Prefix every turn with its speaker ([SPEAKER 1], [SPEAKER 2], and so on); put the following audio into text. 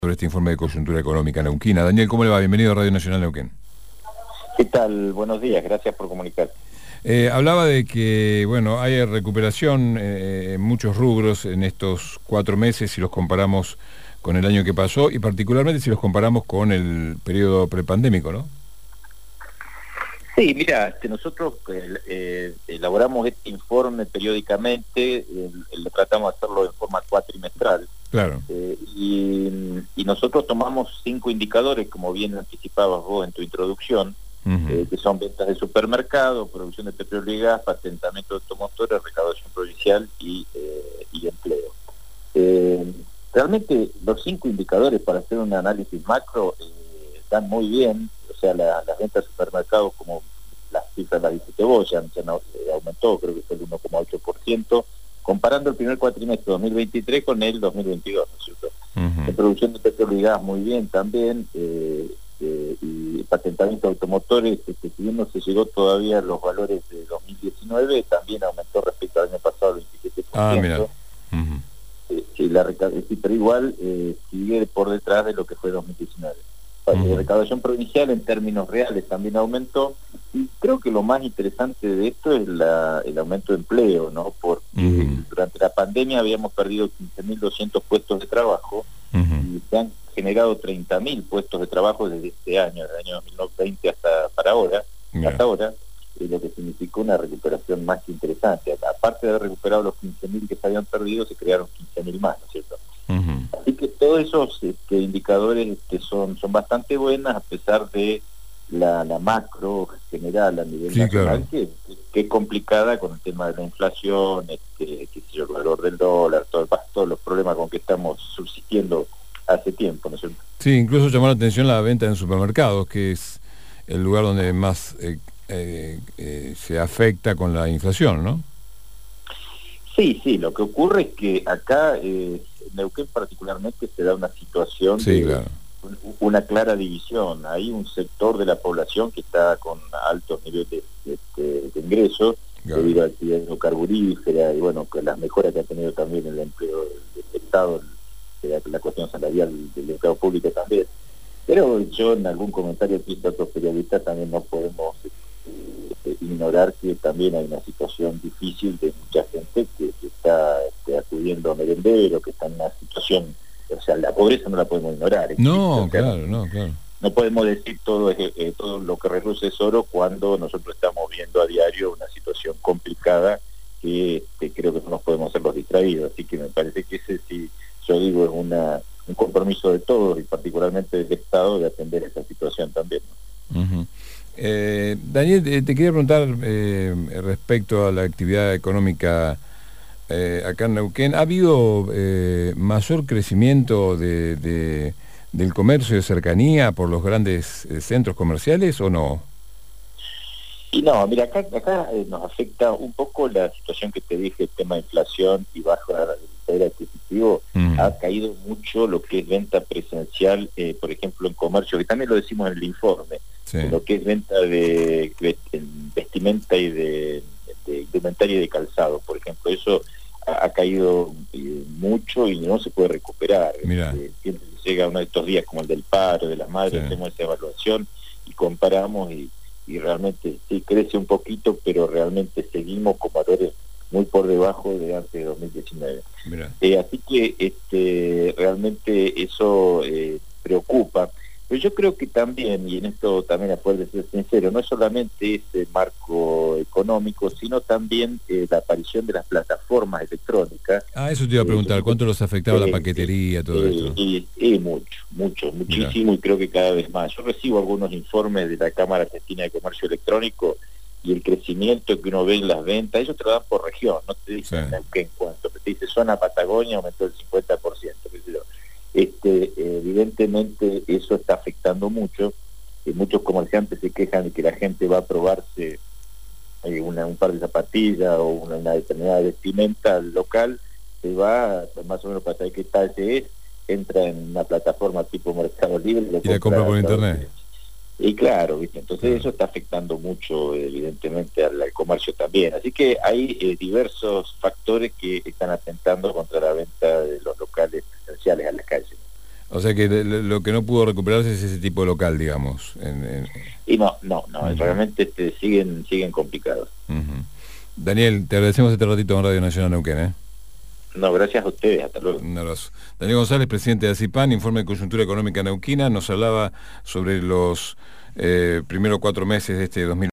[SPEAKER 1] Sobre este informe de coyuntura económica neuquina. Daniel, ¿cómo le va? Bienvenido a Radio Nacional Neuquén.
[SPEAKER 2] ¿Qué tal? Buenos días, gracias por comunicar.
[SPEAKER 1] Hablaba de que, bueno, hay recuperación en muchos rubros en estos 4 meses si los comparamos con el año que pasó y particularmente si los comparamos con el periodo prepandémico, ¿no?
[SPEAKER 2] Sí, mira, nosotros elaboramos este informe periódicamente, lo tratamos de hacerlo de forma cuatrimestral.
[SPEAKER 1] Claro.
[SPEAKER 2] Y nosotros tomamos 5 indicadores, como bien anticipabas vos en tu introducción, que son ventas de supermercado, producción de petróleo y gas, patentamiento de automotores, recaudación provincial y empleo. Realmente los 5 indicadores para hacer un análisis macro están muy bien, o sea, las ventas de supermercados, como las cifras las dijiste vos, ya aumentó, creo que fue el 1,8%, comparando el primer cuatrimestre 2023 con el 2022, ¿no es cierto? En producción de petróleo y gas muy bien también, y patentamiento de automotores, si bien no se llegó todavía a los valores de 2019, también aumentó respecto al año pasado el 27%.
[SPEAKER 1] Ah, mira.
[SPEAKER 2] Sí, pero igual sigue por detrás de lo que fue 2019. La recaudación provincial en términos reales también aumentó, y creo que lo más interesante de esto es el aumento de empleo, ¿no? Porque durante la pandemia habíamos perdido 15.200 puestos de trabajo y se han generado 30.000 puestos de trabajo desde este año, desde el año 2020 hasta ahora, lo que significó una recuperación más que interesante. Aparte de haber recuperado los 15.000 que se habían perdido, se crearon 15.000 más, ¿no es cierto? Así que todos esos indicadores son bastante buenas, a pesar de la macro general a nivel nacional, claro, que es complicada con el tema de la inflación, el valor del dólar, todos los problemas con que estamos subsistiendo hace tiempo, ¿no es cierto?
[SPEAKER 1] Sí, incluso llamó la atención la venta en supermercados, que es el lugar donde más se afecta con la inflación, ¿no?
[SPEAKER 2] Sí, lo que ocurre es que acá en Neuquén particularmente se da una situación
[SPEAKER 1] claro,
[SPEAKER 2] una clara división. Hay un sector de la población que está con altos niveles de ingresos, claro, debido a la actividad hidrocarburífera y bueno, con las mejoras que ha tenido también el empleo del Estado, la cuestión salarial del empleado público también. Pero yo en algún comentario que hice a otros periodistas también no podemos ignorar que también hay una situación difícil de mucha gente que está acudiendo a merenderos, que está en una situación, o sea, la pobreza no la podemos ignorar.
[SPEAKER 1] No, claro.
[SPEAKER 2] No podemos decir todo lo que reluce es oro cuando nosotros estamos viendo a diario una situación complicada que creo que no nos podemos hacer los distraídos. Así que me parece que ese, sí, yo digo, es un compromiso de todos y particularmente del Estado de atender esa situación también, ¿no?
[SPEAKER 1] Daniel, te quería preguntar respecto a la actividad económica acá en Neuquén. ¿Ha habido mayor crecimiento del comercio de cercanía por los grandes centros comerciales o no?
[SPEAKER 2] Y no, mira, acá nos afecta un poco la situación que te dije, el tema de inflación y bajo el poder adquisitivo. Ha caído mucho lo que es venta presencial, por ejemplo, en comercio, que también lo decimos en el informe, lo que es venta de vestimenta y de indumentaria y de calzado, por ejemplo. Eso ha caído mucho y no se puede recuperar. Siempre llega uno de estos días como el del paro, de las madres, hacemos esa evaluación y comparamos y realmente sí crece un poquito, pero realmente seguimos con valores muy por debajo de antes de 2019. Así que realmente eso preocupa. Pero yo creo que también, y en esto también a poder ser sincero, no es solamente ese marco económico, sino también la aparición de las plataformas electrónicas.
[SPEAKER 1] Eso te iba a preguntar, ¿cuánto los afectaba la paquetería, todo esto?
[SPEAKER 2] Muchísimo, y creo que cada vez más. Yo recibo algunos informes de la Cámara Argentina de Comercio Electrónico y el crecimiento que uno ve en las ventas, ellos te lo dan por región, no te dicen en cuánto, te dice zona Patagonia aumentó el 50%, evidentemente eso está afectando mucho. Muchos comerciantes se quejan de que la gente va a probarse un par de zapatillas o una determinada vestimenta local, se va más o menos para saber qué tal se es, entra en una plataforma tipo Mercado Libre
[SPEAKER 1] y la compra por internet.
[SPEAKER 2] Y claro, ¿viste? Entonces eso está afectando mucho, evidentemente, al comercio también. Así que hay diversos factores que están atentando contra la venta de los locales presenciales a la calle.
[SPEAKER 1] O sea que lo que no pudo recuperarse es ese tipo de local, digamos.
[SPEAKER 2] Y no, realmente siguen complicados.
[SPEAKER 1] Daniel, te agradecemos este ratito en Radio Nacional Neuquén, ¿eh?
[SPEAKER 2] No, gracias a ustedes, hasta luego.
[SPEAKER 1] Un abrazo. Daniel González, presidente de ACIPAN, informe de coyuntura económica neuquina, nos hablaba sobre los primeros 4 meses de este 2020.